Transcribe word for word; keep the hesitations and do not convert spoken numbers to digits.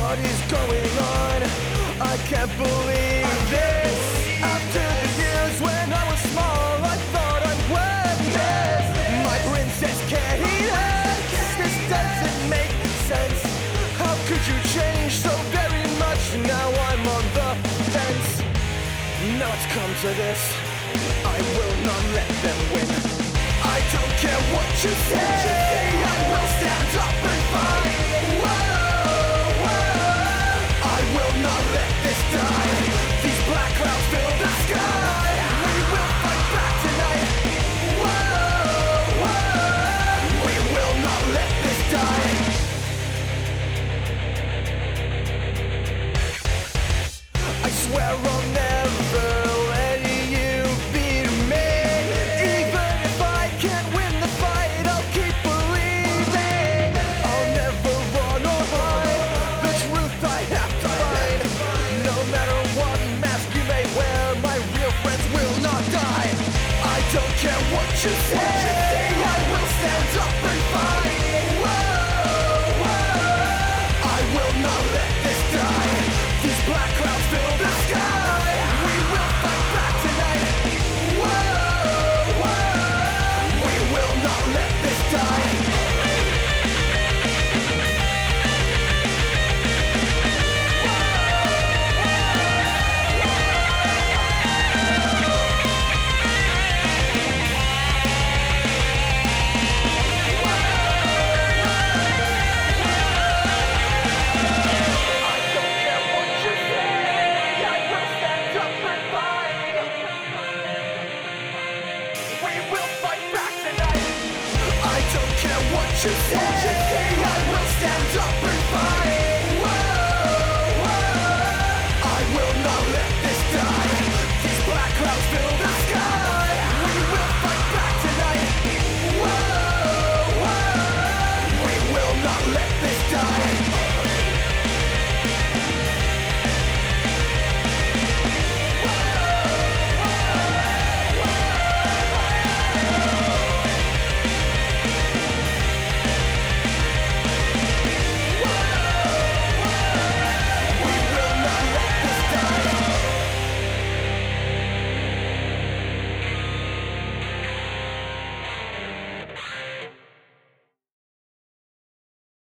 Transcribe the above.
What is going on? I can't believe this. After the years when I was small, I thought I was this. My princess can't eat eggs. This doesn't make sense. How could you change so very much? Now I'm on the fence. Now it's come to this, I will not let them win. I don't care what you say, I will stand up and fight. Whoa, whoa. I will not let this die. These black clouds fill the sky. We will fight back tonight. Whoa, whoa. We will not let this die. I swear I'll never let you beat me. Even if I can't win the fight, I'll keep believing. I'll never run or hide. The truth I have to find. No matter what mask you may wear, my real friends will not die. I don't care what you say.